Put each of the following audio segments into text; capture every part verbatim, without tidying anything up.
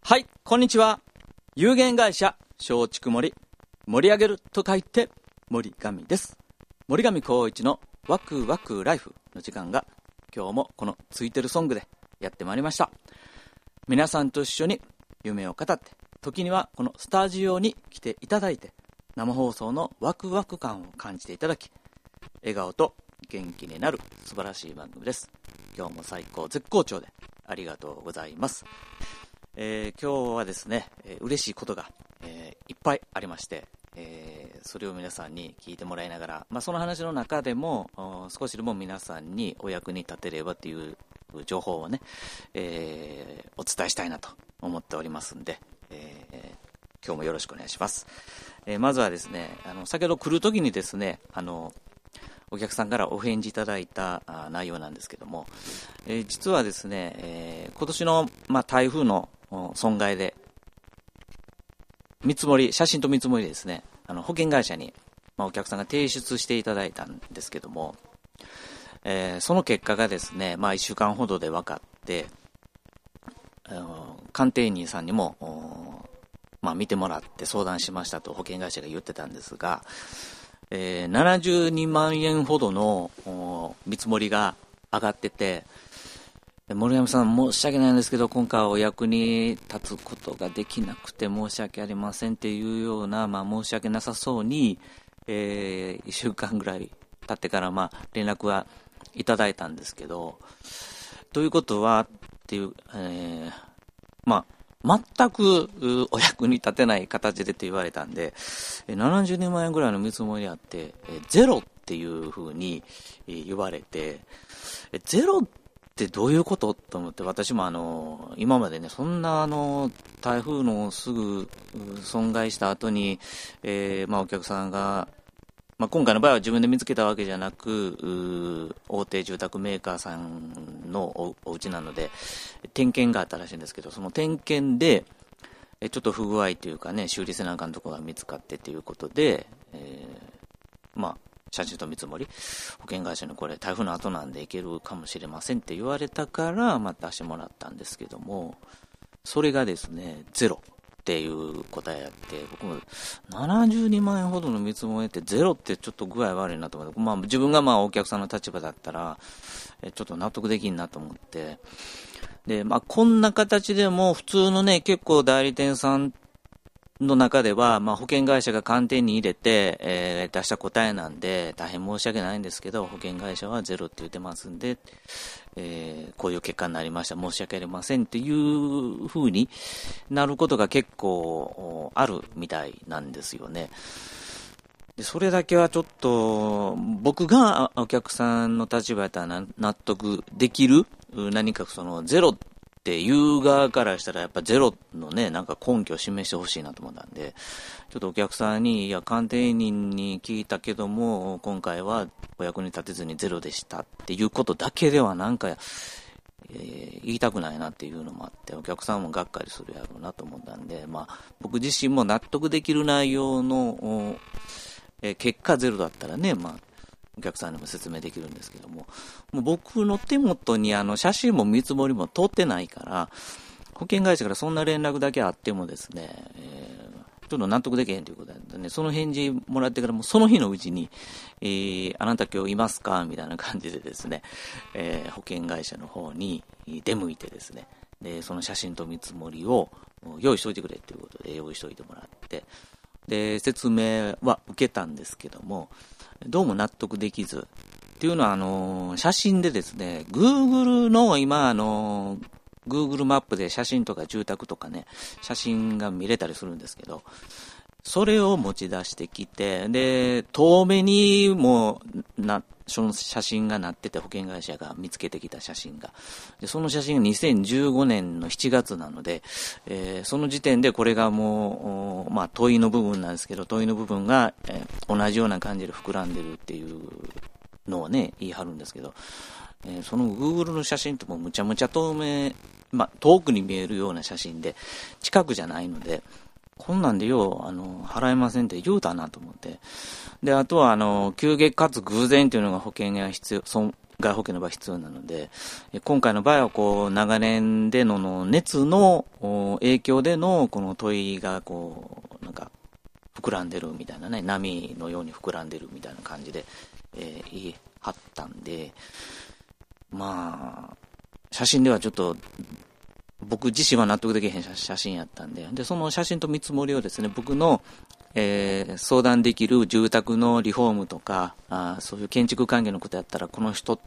はい、こんにちは。有限会社松竹森、盛り上げると書いて森上です。森上光一のワクワクライフの時間が今日もこのついてるソングでやってまいりました。皆さんと一緒に夢を語って、時にはこのスタジオに来ていただいて、生放送のワクワク感を感じていただき、笑顔と元気になる素晴らしい番組です。今日も最高絶好調でありがとうございます。えー、今日はですね、えー、嬉しいことが、えー、いっぱいありまして、えー、それを皆さんに聞いてもらいながら、まあ、その話の中でも少しでも皆さんにお役に立てればという情報をね、えー、お伝えしたいなと思っておりますんで、えー、今日もよろしくお願いします。えー、まずはですね、あの先ほど来る時にですね、あのお客さんからお返事いただいた内容なんですけども、えー、実はですね、えー、今年の、まあ、台風の損害で見積もり、写真と見積もりですね、あの保険会社に、まあ、お客さんが提出していただいたんですけども、えー、その結果がですね、まあ、いっしゅうかんほどで分かって、あの鑑定人さんにも、まあ、見てもらって相談しましたと保険会社が言ってたんですが、えー、ななじゅうにまんえんほどの見積もりが上がってて、森山さん申し訳ないんですけど、今回はお役に立つことができなくて申し訳ありませんっていうような、まあ、申し訳なさそうに、えー、いっしゅうかんぐらい経ってから、まあ、連絡はいただいたんですけど、ということはっていう、えー、まあ全くお役に立てない形でと言われたんで、ななじゅうにまんえんぐらいの見積もりあってゼロっていう風に言われて、ゼロってどういうことと思って、私もあの今までね、そんなあの台風のすぐ損害した後に、えー、まあお客さんが、まあ、今回の場合は自分で見つけたわけじゃなく、大手住宅メーカーさんの お, お家なので点検があったらしいんですけど、その点検でちょっと不具合というかね、修理せなあかんところが見つかってということで、えー、まあ写真と見積もり、保険会社にこれ台風の後なんで行けるかもしれませんって言われたから、まあ、出してもらったんですけども、それがですねゼロっていう答えやって、僕もななじゅうにまんえんほどの見積もりってゼロってちょっと具合悪いなと思って、まあ、自分がまあお客さんの立場だったらちょっと納得できんなと思って、で、まあ、こんな形でも普通のね、結構代理店さんの中では、まあ、保険会社が鑑定に入れて、えー、出した答えなんで大変申し訳ないんですけど、保険会社はゼロって言ってますんで、えー、こういう結果になりました、申し訳ありませんっていう風になることが結構あるみたいなんですよね。でそれだけはちょっと僕がお客さんの立場やったら納得できる何かそのゼロっていう側からしたらやっぱゼロのね、なんか根拠を示してほしいなと思ったんで、ちょっとお客さんに、いや鑑定人に聞いたけども今回はお役に立てずにゼロでしたっていうことだけではなんか、えー、言いたくないなっていうのもあって、お客さんもがっかりするやろうなと思ったんで、まあ僕自身も納得できる内容の、えー、結果ゼロだったらね、まあお客さんにも説明できるんですけども、もう僕の手元にあの写真も見積もりも通ってないから、保険会社からそんな連絡だけあってもですね、えー、ちょっと納得できへんということでね、その返事もらってからもその日のうちに、えー、あなた今日いますかみたいな感じでですね、えー、保険会社の方に出向いてですね、でその写真と見積もりを用意しておいてくれということで用意しておいてもらって、で説明は受けたんですけども、どうも納得できずっていうのは、あのー、写真でですね、Google の今、あのー、Google マップで写真とか住宅とかね、写真が見れたりするんですけど、それを持ち出してきて、で、遠目にもな、その写真がなってて、保険会社が見つけてきた写真が。で、その写真がにせんじゅうごねんのしちがつなので、えー、その時点でこれがもう、まあ問いの部分なんですけど、問いの部分が、えー、同じような感じで膨らんでるっていうのをね、言い張るんですけど、えー、その Google の写真ってもうむちゃむちゃ透明、まあ遠くに見えるような写真で、近くじゃないので、こんなんでよう、あの、払えませんって言うたなと思って。で、あとは、あの、急激かつ偶然というのが保険が必要、そ害保険の場合必要なので、今回の場合はこう長年でのの熱の影響でのこの問いがこうなんか膨らんでるみたいなね、波のように膨らんでるみたいな感じで、えー、言い張ったんで、まあ写真ではちょっと僕自身は納得できへん写真やったんで、でその写真と見積もりをですね、僕のえー、相談できる住宅のリフォームとか、あそういう建築関係のことやったらこの人って、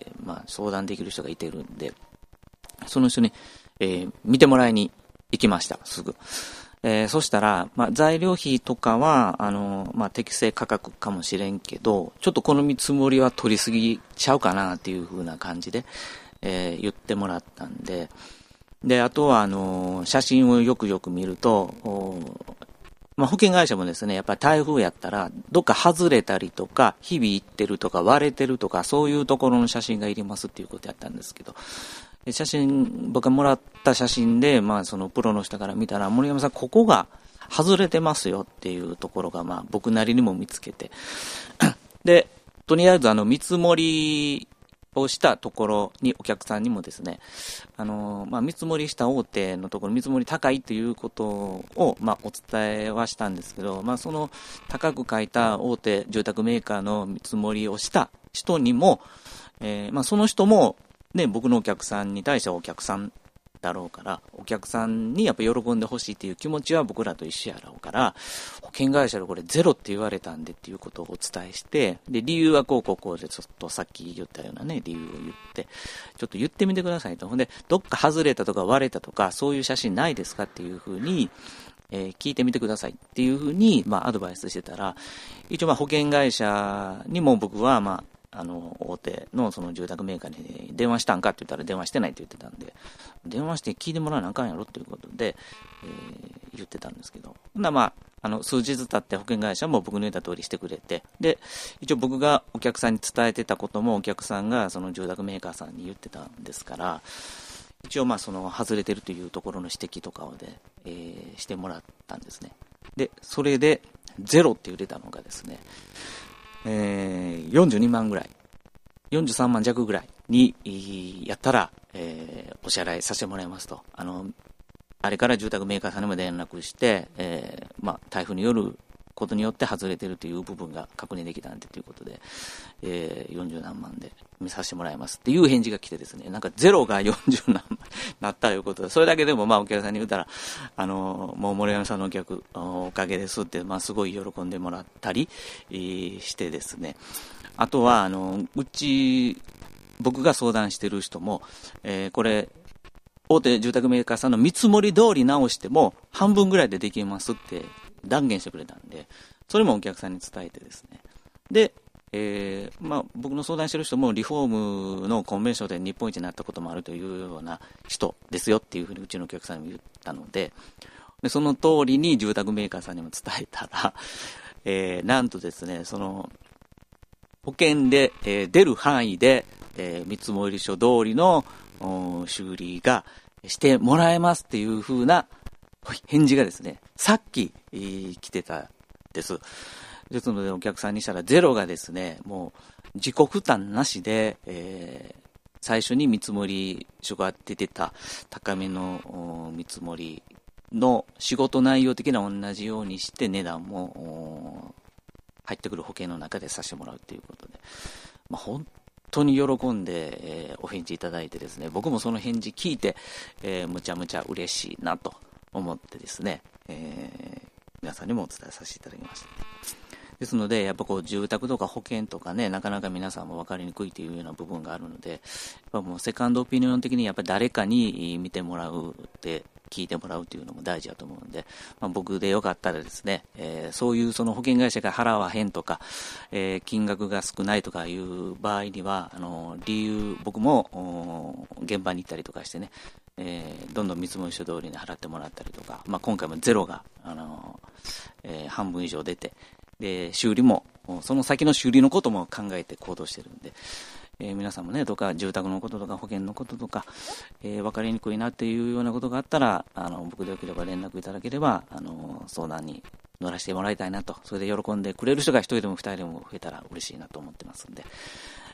まあ、相談できる人がいてるんで、その人に、えー、見てもらいに行きました、すぐ。えー、そしたら、まあ、材料費とかはあの、まあ、適正価格かもしれんけど、ちょっとこの見積もりは取りすぎちゃうかなっていう風な感じで、えー、言ってもらったんで、であとはあの写真をよくよく見ると、まあ、保険会社もですね、やっぱり台風やったら、どっか外れたりとか、ひびいってるとか割れてるとか、そういうところの写真がいりますっていうことやったんですけど、写真、僕がもらった写真で、まあ、そのプロの人から見たら、森山さん、ここが外れてますよっていうところが、まあ、僕なりにも見つけて、で、とりあえず、あの、見積もりをしたところにお客さんにもですね、あのまあ、見積もりした大手のところ見積もり高いということを、まあ、お伝えはしたんですけど、まあ、その高く書いた大手住宅メーカーの見積もりをした人にも、えーまあ、その人も、ね、僕のお客さんに対してはお客さんだろうから、お客さんにやっぱ喜んでほしいっていう気持ちは僕らと一緒やろうから、保険会社でこれゼロって言われたんでっていうことをお伝えして、で理由はこうこうこうで、ちょっとさっき言ったようなね理由を言って、ちょっと言ってみてくださいと。ほんでどっか外れたとか割れたとかそういう写真ないですかっていうふうに、えー、聞いてみてくださいっていうふうに、まあ、アドバイスしてたら、一応まあ保険会社にも僕はまああの大手のその住宅メーカーに電話したんかって言ったら電話してないって言ってたんで、電話して聞いてもらわなあかんやろということで、えー、言ってたんですけど、ほんなまああの数日経って保険会社も僕の言った通りしてくれて、で一応僕がお客さんに伝えてたこともお客さんがその住宅メーカーさんに言ってたんですから、一応まあその外れてるというところの指摘とかをで、えー、してもらったんですね。でそれでゼロって言ってたのがですね、えー、よんじゅうにまんぐらい、よんじゅうさんまん弱ぐらいにやったら、えー、お支払いさせてもらいますと。あのあれから住宅メーカーさんにも連絡して、えーまあ、台風によることによって外れてるという部分が確認できたんでということで、えー、よんじゅうなんまんで見させてもらいますっていう返事が来てですね、なんかゼロがよんじゅうなんまんなったということで、それだけでもまあお客さんに言ったら、あのもう森山さんのお客おかげですって、まあ、すごい喜んでもらったり、えー、してですね、あとはあのうち僕が相談してる人も、えー、これ大手住宅メーカーさんの見積もり通り直しても半分ぐらいでできますって断言してくれたんで、それもお客さんに伝えてですね、で、えーまあ、僕の相談してる人もリフォームのコンベンションで日本一になったこともあるというような人ですよっていうふうにうちのお客さんにも言ったので、でその通りに住宅メーカーさんにも伝えたら、えー、なんとですね、その保険で、えー、出る範囲で、えー、見積もり書通りの修理がしてもらえますっていう風な返事がですね、さっき、えー、来てたです。ですのでお客さんにしたらゼロがですね、もう自己負担なしで、えー、最初に見積もり書が出てた高めの見積もりの仕事内容的な同じようにして値段も入ってくる保険の中でさせてもらうということで、まあ、本当に喜んで、えー、お返事いただいてですね、僕もその返事聞いて、えー、むちゃむちゃ嬉しいなと思ってですね、えー、皆さんにもお伝えさせていただきました。ですのでやっぱこう住宅とか保険とかね、なかなか皆さんも分かりにくいというような部分があるので、やっぱもうセカンドオピニオン的にやっぱり誰かに見てもらうって聞いてもらうというのも大事だと思うので、まあ、僕でよかったらですね、えー、そういうその保険会社が払わへんとか、えー、金額が少ないとかいう場合には、あの理由僕も現場に行ったりとかしてね、えー、どんどん見積もり書通りに払ってもらったりとか、まあ、今回もゼロが、あのえー、半分以上出て、で修理もその先の修理のことも考えて行動してるんで、えー、皆さんもね、どっか住宅のこととか保険のこととか、えー、分かりにくいなっていうようなことがあったら、あの僕でよければ連絡いただければ、あの相談に乗らせてもらいたいなと。それで喜んでくれる人が一人でも二人でも増えたら嬉しいなと思ってますんで、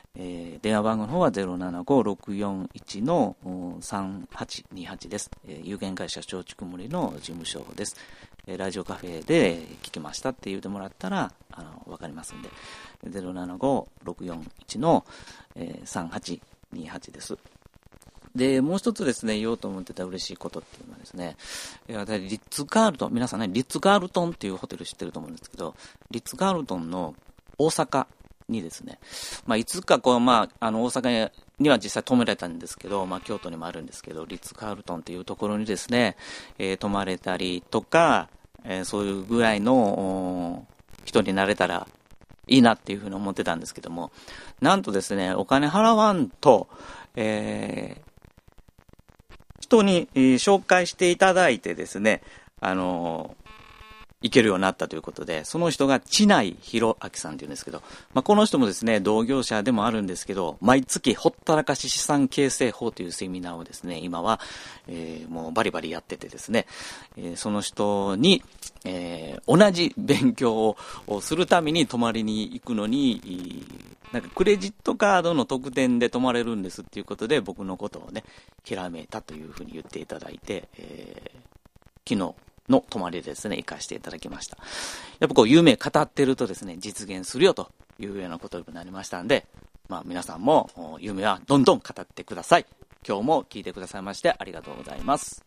えー、電話番号の方は ゼロななご ろくよんいち のさんはちにはちです。えー、有限会社松竹森の事務所です。えー、ラジオカフェで聞きましたって言ってもらったら、あの、わかりますんで、ゼロななご ろくよんいち の、えー、さんはちにはちです。で、もう一つですね、言おうと思ってた嬉しいことっていうのはですね、リッツ・カールトン、皆さんね、リッツ・カールトンっていうホテル知ってると思うんですけど、リッツ・カールトンの大阪にですね、まあ、いつかこう、まあ、あの、大阪には実際泊められたんですけど、まあ、京都にもあるんですけど、リッツ・カールトンっていうところにですね、えー、泊まれたりとか、えー、そういうぐらいの人になれたらいいなっていうふうに思ってたんですけども、なんとですね、お金払わんと、えー、人に、えー、紹介していただいてですね、あのー、行けるようになったということで、その人が知内弘明さんっていうんですけど、まあ、この人もですね、同業者でもあるんですけど、毎月ほったらかし資産形成法というセミナーをですね、今は、えー、もうバリバリやっててですね、えー、その人に、えー、同じ勉強をするために泊まりに行くのに、なんかクレジットカードの特典で泊まれるんですっていうことで、僕のことをね、ひらめいたというふうに言っていただいて、えー、昨日、の泊まりでですね、行かせていただきました。やっぱこう、夢語ってるとですね、実現するよというようなことになりましたんで、まあ皆さんも夢はどんどん語ってください。今日も聞いてくださいましてありがとうございます。